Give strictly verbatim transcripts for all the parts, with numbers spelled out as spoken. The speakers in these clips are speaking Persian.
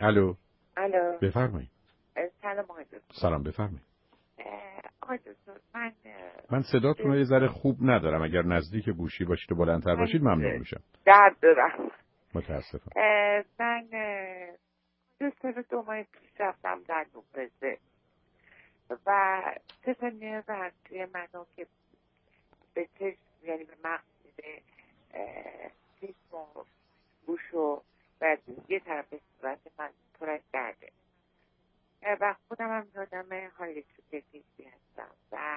الو. الو. بفرمایید. سلام آقای دکتر. سلام بفرمایید. آقای دکتر من من صداتون رو یه ذره خوب ندارم. اگر نزدیک گوشی باشید و بلندتر باشید ممنون میشم. درد دارم. متاسفم. من دو سال دو ماه پیش رفتم در نوپزه و سه تا نرو اصلی منو که به چشم یعنی به مغز میده چشم و گوش و و یه طرف صورت من پر از درده و خودم هم یادم حالی چوکتیسی هستم و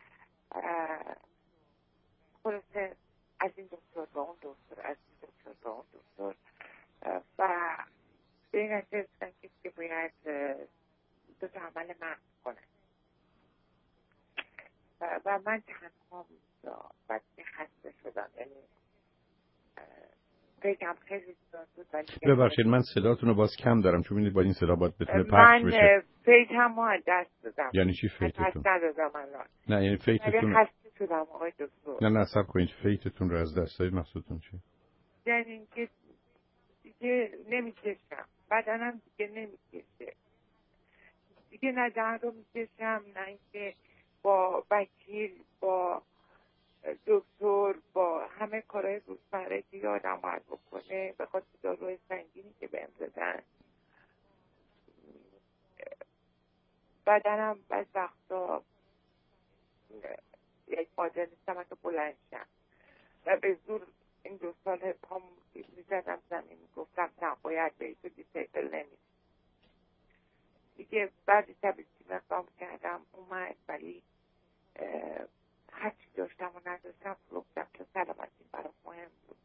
خلاصه از این دکتر با اون دکتر از این دکتر با اون دکتر و به این نتیجه رسیدن که باید دو تا عمل مغز کنن و من تنها بعد خسته شدم. یعنی بگم خیلی زیاد بود ولی ببخشید من صداتون رو باز کم دارم چون میدید با این صدا باید بتونه پخش بشه. من فیتم رو از دست دادم. یعنی چی فیتتون؟ از دست دادم الان. نه یعنی فیتتون خسته شدم آقای دکتر. نه نه صبر کنید فیتتون رو از دست دادید مقصودتون چیه؟ یعنی اینکه دیگه نمیکشم بدنم دیگه نمیکشه دیگه نه درد رو میکشم نه اینکه با وکیل با دکتر با همه کارهای روزمره که آدم باید بکنه به خاطر داروی سنگینی که بهم دادن بدنم بعض وقتا یک قادر نیستم حتی بلند شم و به زور این دو سال پام میزدم زمین گفتم نه باید به تو دیسیبل نمیشه دیگه بعدی تبیسی مقام کردم اومد ولی هرچی داشتم و نداشتم فروختم چون سلامتی برام مهم بود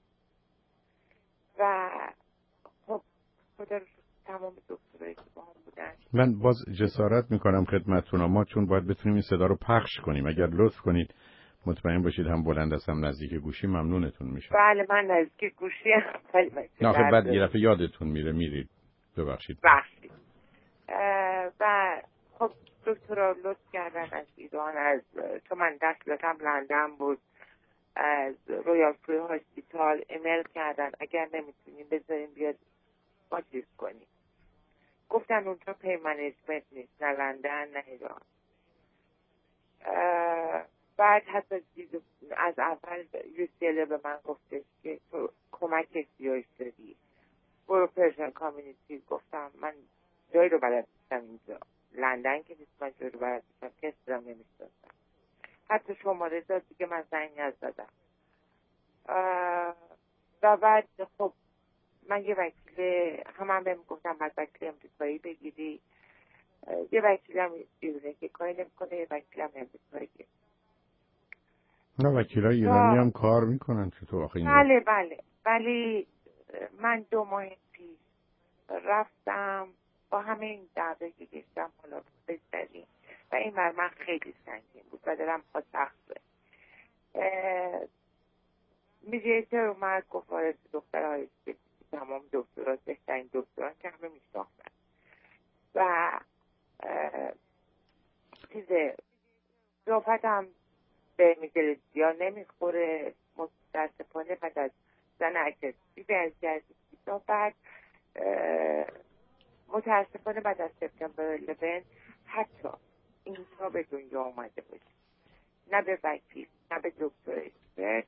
و خب خدا رو تمام دکترایی که با هم بودن. من باز جسارت میکنم خدمتتون ما چون باید بتونیم این صدا رو پخش کنیم اگر لطف کنید مطمئن باشید هم بلند هستم نزدیک گوشی ممنونتون میشم. بله من نزدیک گوشی هم ولی نه آخه بعد یه دفعه یادتون میره میرید ببخشید. بخشید و خب دکترها لطف کردن از ایران از چون من دستلاتم لندن بود از رویال فری هاسپیتال ایمیل کردن اگر نمیتونیم بذاریم بیاد ما چیز کنیم گفتن اونجا پی منیجمنت نیست نه لندن نه ایران. بعد حتی از اول یوسیله به من گفتش که تو کمک سیاهش داری برو پرشن کامیونیتی. گفتم من جایی رو بلد نیستم اینجا لندن که نیست من جایی رو بلد نیستم کسی رو نمیشناسم حتی شماره داد دیگه من زنگ نزدم و بعد خب من یه وکیل هم هم بهم گفتم بعد وکیل امریکایی بگیری یه وکیل هم ایرونه که کاری نمیکنه یه وکیل هم امریکایی. نه وکیل های ایرانی هم کار میکنن چطور آخه این بله بله ولی من دو ماه پیش رفتم با همه این دعوه که گشتم حالا بزدیم و این بر من خیلی سنگین بود و دلم خواهد سخته. میدیتر اومد گفت وارد دخترهای تمام دکترات بهترین دکتران که همه میشناختن و چیز صحبت هم به میگلسی ها نمیخوره متاسفانه بعد از زن اگرسیو از جزیزی بعد متاسفانه بعد از سپتامبر یازده حتی اینجا به دنیا آمده باشه نه به وکیل نه به دکتر اکسپرت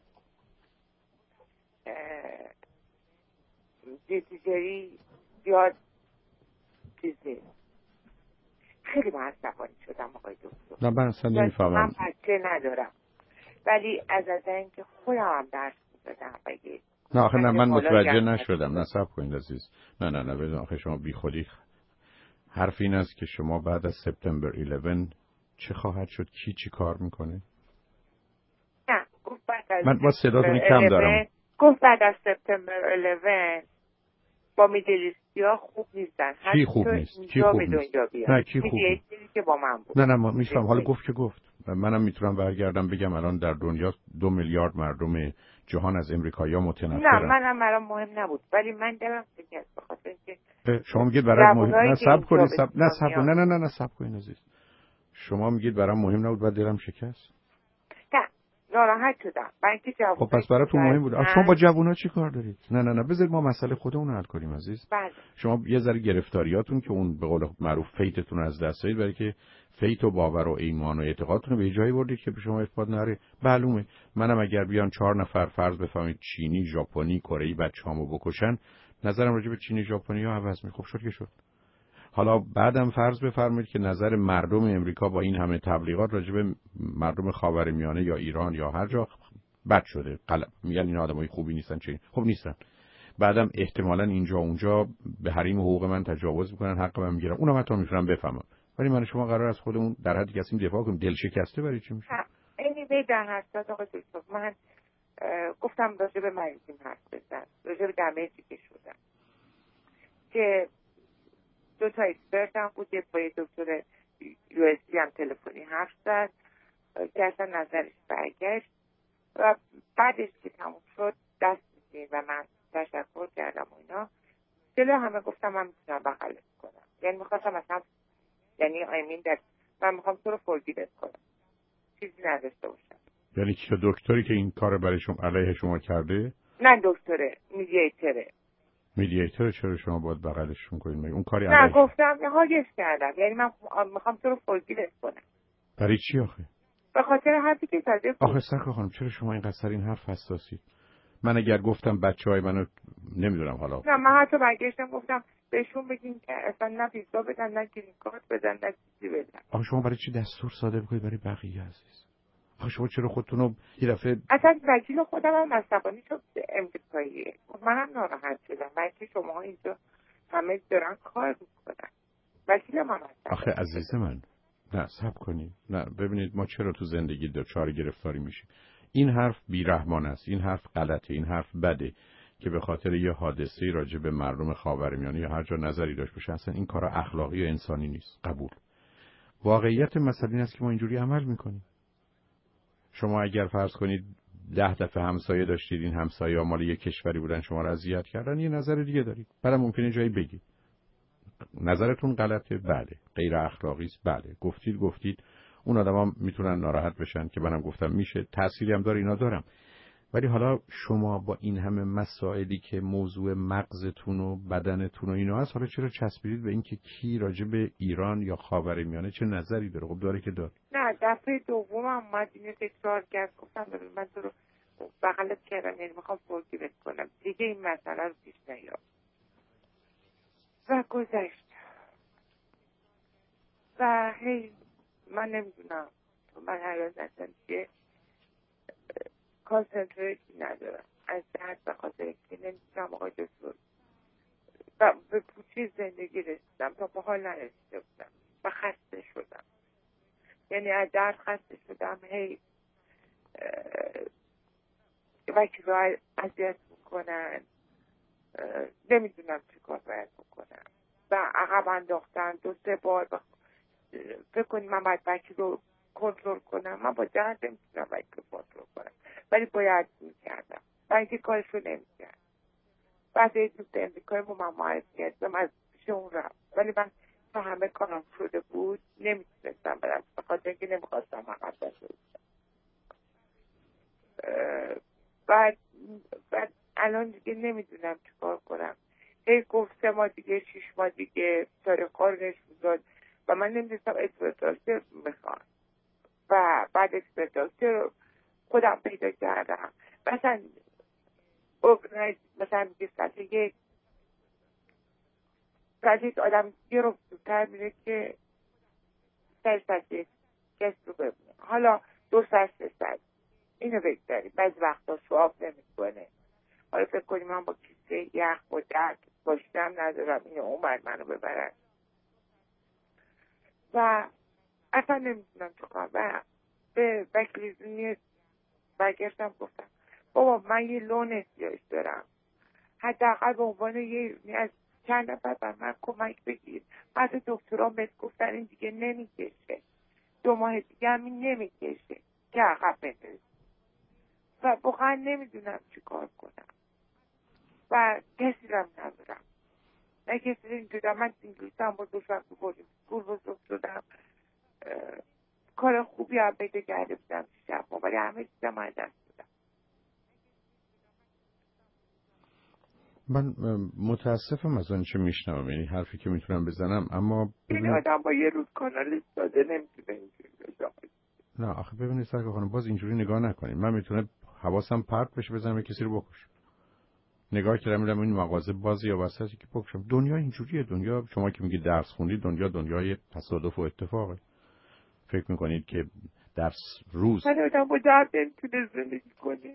دیتیجری زیاد چیز نیست. خیلی معصبانی شدم آقای دکتر. نه من اصلا نمیفهمم. من بچه ندارم ولی از از اینکه خودم هم درس میدادم بگید نه آخه نه من متوجه نشدم. نه صبر کنید عزیز. نه نه نه بدون آخه شما بی خودی حرف این است که شما بعد از سپتامبر یازده چه خواهد شد کی چی کار میکنه؟ نه گفت بعد از من با صداتون کم دارم. گفت بعد از سپتامبر یازده با میدلیستی ها خوب نیستن. کی خوب نیست؟ کی خوب نیست؟ نه کی خوب نیست؟ که با من بود. نه نه ما میفهم حالا گفت که گفت منم میتونم برگردم بگم الان در دنیا دو میلیارد مردم جهان از امریکایی‌ها متنفرن. نه منم برام مهم نبود ولی من دلم شکست به خاطر اینکه شما میگید برام مهم نه صبر کنید صبر نه صبر نه نه نه نه صبر کنید عزیز. شما میگید برام مهم نبود بعد دلم شکست. نه ناراحت شدم. من که جواب خب پس براتون مهم بود. شما با جوونا چی کار دارید؟ نه نه نه بذارید ما مسئله خودمون رو حل کنیم عزیز. بله. شما یه ذره گرفتاریاتون که اون به قول معروف فیتتون از دست دادید، برای که فیت و باور و ایمان و اعتقادتون رو به جایی بردید که به شما ارتباط نره. معلومه منم اگر بیان چهار نفر فرض بفهمید چینی، ژاپنی، کره‌ای بچه‌امو بکشن، نظرم راجع به چینی، ژاپنی ها عوض می. خب شد که شد. حالا بعدم فرض بفرمایید که نظر مردم امریکا با این همه تبلیغات راجع به مردم خاورمیانه یا ایران یا هر جا بد شده. غلط میگن این آدمای خوبی نیستن، چه خب نیستن. بعدم احتمالاً اینجا اونجا به حریم حقوق من تجاوز میکنن، حق من میگیرن. اونم حتی میتونم بفهمم. ولی من شما قرار از خودمون در حدی کسیم دفاع کنیم. دل شکسته برای چی میشه؟ اینی به در حساس آقای دکتر من گفتم راجع به مریضیم حرف بزن، راجع به دمیجی که شدم که دو تا اکسپرت هم بود، یه با یه دکتر یو اس دی هم تلفنی حرف زد که اصلا نظرش برگشت و بعدش که تموم شد دست میدین و من تشکر کردم و اینا جلو همه گفتم من میتونم بغلت کنم. یعنی میخواستم اصلا یعنی آیمین در من میخوام تو رو فورگیوت کنم، چیزی نداشته باشم. یعنی چه دکتری که این کار برای شما علیه شما کرده؟ نه دکتره، میدییتره. میدییتر چرا شما باید بغلشون کنید؟ اون کاری نه علیه گفتم هاگش کردم، یعنی من میخوام تو رو فورگیوت کنم. برای چی آخه؟ به خاطر حرفی که زده بود. آخه سرکار خانم چرا شما اینقدر سر این حرف حساسید؟ من اگر گفتم بچهای منو نمیدونم حالا نه من حتی برگشتم گفتم بهشون بگین که اصلا نه ویزا بدن نه گرین کارت بدن نه چیزی بدن. آخه شما برای چی دستور صادر کنید برای بقیه عزیز؟ آخه شما چرا خودتون رو یه دفعه اصلا وکیل خودم هم عصبانی شد امریکاییه، منم ناراحت شدم بلکه شما اینجا همه دارن کار میکنن. وکیلم هم عصبانی. آخه عزیز من نه صبر کنید. نه ببینید ما چرا تو زندگی دچار گرفتاری میشیم. این حرف بیرحمانه است، این حرف غلطه، این حرف بده که به خاطر یه حادثه‌ای راجع به مردم خاورمیانه یا هر جا نظری داشت باشه. اصلا این کارا اخلاقی و انسانی نیست. قبول. واقعیت مسئله این است که ما اینجوری عمل میکنیم. شما اگر فرض کنید ده دفعه همسایه داشتید، این همسایه ها مال یک کشوری بودن شما را اذیت کردن، یه نظر دیگه دارید. بعد ممکنه جایی بگید نظرتون غلطه، بله، غیر اخلاقی است، بله، گفتید گفتید اون آدما میتونن ناراحت بشن که منم گفتم میشه، تأثیری هم داره، اینا دارم. ولی حالا شما با این همه مسائلی که موضوع مغزتون و بدنتون و اینا هست، حالا چرا چسبیدید به اینکه کی راجع به ایران یا خاورمیانه چه نظری داره؟ خب داره که داره. نه دفعه دوم هم اومد اینو تکرار کرد، گفتم من تو رو بغلت کردم، یعنی میخوام فورگیوت کنم دیگه این مسئله رو پیش نیار و گذشت. و هی من نمیدونم من حیات نستم که کانسنتریشن ندارم از درد به خاطر که نمیتونم آقای دکتر و به پوچی زندگی رسیدم تا به حال نرسیده بودم و خسته شدم. یعنی از درد خسته شدم. هی وکی رو اذیت میکنن، نمیدونم چی کار باید بکنم و عقب انداختن دو سه بار بخ... فکر کنیم من باید وکی رو کنترل کنم. من با درد نمیتونم وکی رو کنترل کنم ولی باید میکردم و اینکه کارش رو نمیکرد. بعد یه دوست امریکایی با من معرفی کردم از پیش اون رفت، ولی من تا همه کارم شده بود نمیتونستم برم به خاطر اینکه نمیخواستم عقب باشم. بعد بعد الان دیگه نمیدونم چی کار کنم. هی گفت سه ماه دیگه شیش ماه دیگه تاریخ کارش میداد و من نمیدونستم اسپرتاکتر میخوام و بعد اسپرتاکتر رو خودم پیدا کردم. مثلا مثلا میگه سطح یک سطح یک آدم یه رو زودتر میره که سر سطح یک کس رو ببینه. حالا دو سر سه سر اینو بگذاریم. بعضی وقتا شواب نمی کنه. حالا فکر کنیم من با کیسه یخ با درد باشیدم ندارم اینو اومد منو ببرن و اصلا نمیتونم چه کنم. و به وکیل برگشتم گفتم بابا من یه لون احتیاج دارم، حداقل به عنوان یه از چند نفر بر من کمک بگیر. بعد دکترها بهت گفتن این دیگه نمیکشه، دو ماه دیگه همین نمیکشه که عقب بندازی و واقعا نمیدونم چی کار کنم و کسی رم ندارم. نه کسی رو اینجا من انگلیس هم با دوشم تو بودیم سکول بزرگ شدم، کار خوبی هم پیدا کرده بودم شب ما، ولی همه چیزم از دست دادم. من متاسفم از آنچه میشنوم، یعنی حرفی که میتونم بزنم، اما این آدم با یه روز کانال ساده نمیتونه اینجوری بزنه. نه آخه ببینید سرکار خانم، باز اینجوری نگاه نکنید. من میتونه حواسم پرت بشه بزنم یه کسی رو بکشم، نگاه کردم میرم این مغازه بازی یا وسطی که بکشم. دنیا اینجوریه. دنیا شما که میگید درس خوندید، دنیا دنیای تصادف و اتفاقه. فکر میکنید که درس روز من آدم با درد نمیتونه زندگی کنه.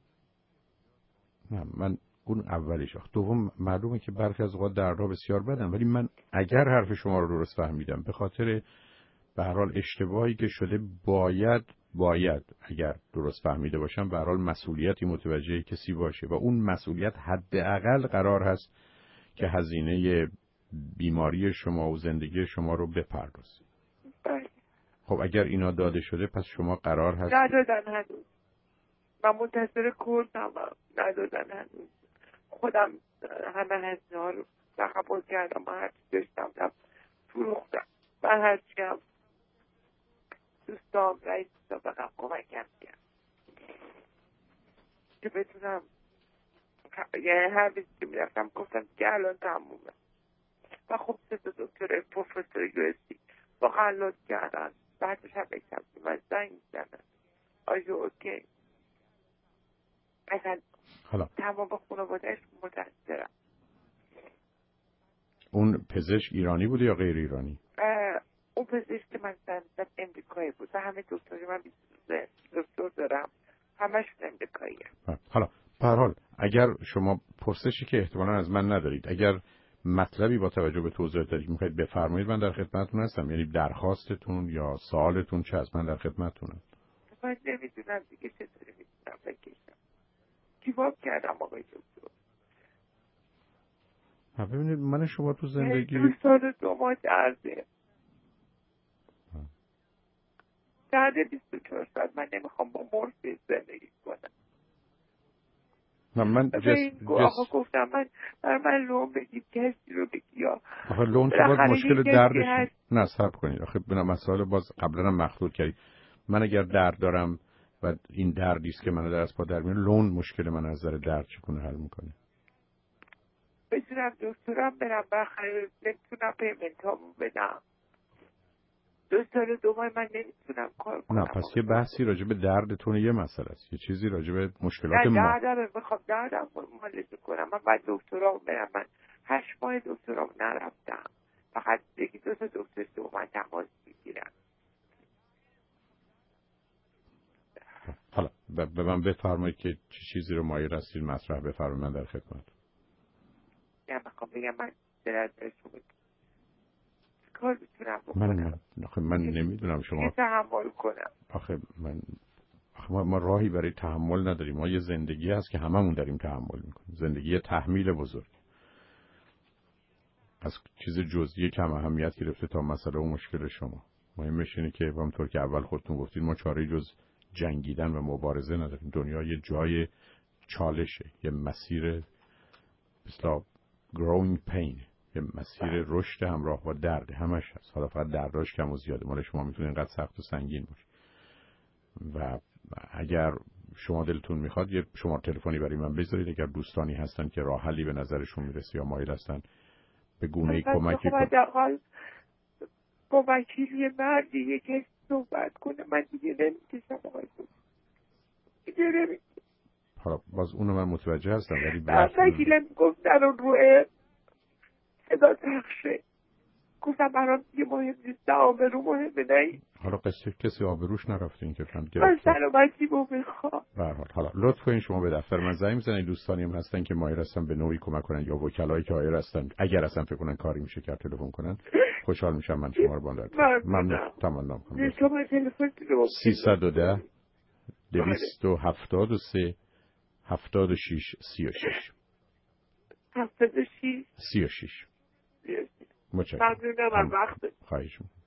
نه من اون اولیش. آخه دوم معلومه که برخی از اوقات دردها بسیار بدن، ولی من اگر حرف شما رو درست فهمیدم به خاطر به هر حال اشتباهی که شده باید باید اگر درست فهمیده باشم به هر حال مسئولیتی متوجه کسی باشه و اون مسئولیت حداقل قرار هست که هزینه بیماری شما و زندگی شما رو بپردازه. خب اگر اینا داده شده پس شما قرار هست ندادن هنوز. من منتظر کردم ندادن هنوز. خودم همه هزینه ها رو تقبل کردم. من هرچی داشتم دم فروختم. من هرچی هم دوستام رئیس سابقم کمکم کرد که بتونم، یعنی هر بیزی که میرفتم گفتم که الان تمومه. و خب سه تا دکتر پروفسور یو اس سی واقعا لطف کردن. بعدش هم بگم من زنگ زدن آیا اوکی. اصلا تمام خانواده‌اش متأثرم. اون پزشک ایرانی بود یا غیر ایرانی؟ اون پزشک که من زن امریکایی بود و همه دکتری من دکتر دارم همشون امریکایی هم. حالا به هر حال اگر شما پرسشی که احتمالا از من ندارید، اگر مطلبی با توجه به توضیحاتی که میخواید بفرمایید من در خدمتتون هستم. یعنی درخواستتون یا سوالتون چه از من در خدمتتونم. من نمیدونم دیگه چطوری میتونم بکشم. گیواب کردم آقای دکتر. ببینید من شما تو زندگی دوستان دو ماه درده درده بیست و چهار ساعت. من نمیخوام با مورفین زندگی کنم. من من جس جس گفتم من بر من لون بگید کسی رو بگی یا آخه لون که باز مشکل دردش نه صبر کنید. آخه بنا مسائل باز قبلا هم مخلوط کردید. من اگر درد دارم و این دردی است که منو در از پا در میاره، لون مشکل من از نظر درد چگونه حل میکنه؟ بتونم دکترم برم بخیر نمیتونم پیمنتامو بدم. دو سال دومای من نمیتونم کار کنم. نه پس یه بحثی راجع به دردتون یه مسئله است، یه چیزی راجع به مشکلات ما ما. نه دردم میخوام دردم مالش کنم. من بعد دکترامو برم. من هشت ماه دکترامو نرفتم. فقط یکی دو تا دکتر تو من تماس میگیرم. حالا به من بفرمایید که چه چیزی رو مایل هستید مطرح بفرمایید، من در خدمت. نه میخوام بگم من درد شما کار میتونم بکنم. من آخه من نمیدونم شما تحمل کنم. آخه من آخه ما, ما راهی برای تحمل نداریم. ما یه زندگی هست که هممون داریم تحمل میکنیم. زندگی تحمیل بزرگ از چیز جزئی کم اهمیت گرفته تا مسئله و مشکل شما. مهمش اینه که همونطور که اول خودتون گفتید ما چاره جز جنگیدن و مبارزه نداریم. دنیا یه جای چالشه، یه مسیر مثلا growing pain، یه مسیر رشد همراه با درد همش هست. حالا فقط درداش کم و زیاده. مال شما میتونه اینقدر سخت و سنگین باشه. و اگر شما دلتون میخواد یه شماره تلفنی برای من بذارید اگر دوستانی هستن که راه حلی به نظرشون میرسه یا مایل هستن به گونه‌ای کمکی کنن. حداقل با وکیلی مردی یکی صحبت کنه. من دیگه نمیکشم آقای دکتر. دیگه نمیکشم. حالا باز اونو من متوجه هستم ولی وکیلم گفت در اون روه صدا تخشه. گفتم برام دیگه مهم نیست. آبرو مهمه نه. حالا قصه کسی آبروش نرفته این که فهم گرفت. من سلامتی رو میخوام. به هر حال حالا لطف کنین شما به دفتر من زنگ بزنید. دوستانی هم هستن که مایل هستن به نوعی کمک کنن یا وکلایی که حاضر هستن اگر اصلا فکر کنن کاری میشه که تلفن کنن خوشحال میشم من شما رو باندار. ممنون. تمام کنم. شما تلفن رو سیصد و ده دویست و هفتاد و سه هفتاد و شش سی و شش هفتاد و شش سی و شش. متشکرم. ممنونم از وقت. خواهش می‌کنم.